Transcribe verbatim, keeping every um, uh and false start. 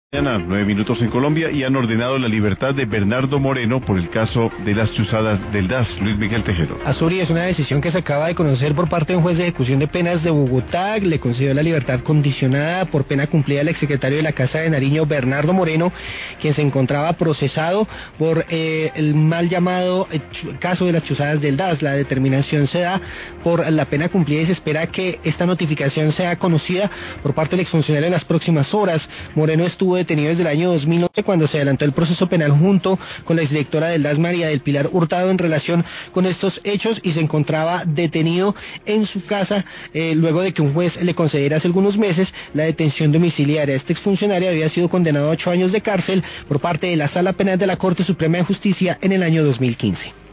Mañana, nueve minutos en Colombia, y han ordenado la libertad de Bernardo Moreno por el caso de las chuzadas del D A S. Luis Miguel Tejero. Azuri, es una decisión que se acaba de conocer por parte de un juez de ejecución de penas de Bogotá. Le concedió la libertad condicionada por pena cumplida al exsecretario de la Casa de Nariño, Bernardo Moreno, quien se encontraba procesado por eh, el mal llamado eh, caso de las chuzadas del D A S. La determinación se da por la pena cumplida y se espera que esta notificación sea conocida por parte del exfuncionario en las próximas horas. Moreno estuvo detenido desde el año dos mil once, cuando se adelantó el proceso penal junto con la exdirectora del D A S, María del Pilar Hurtado, en relación con estos hechos, y se encontraba detenido en su casa eh, luego de que un juez le concediera hace algunos meses la detención domiciliaria. Este exfuncionario había sido condenado a ocho años de cárcel por parte de la Sala Penal de la Corte Suprema de Justicia en el año dos mil quince.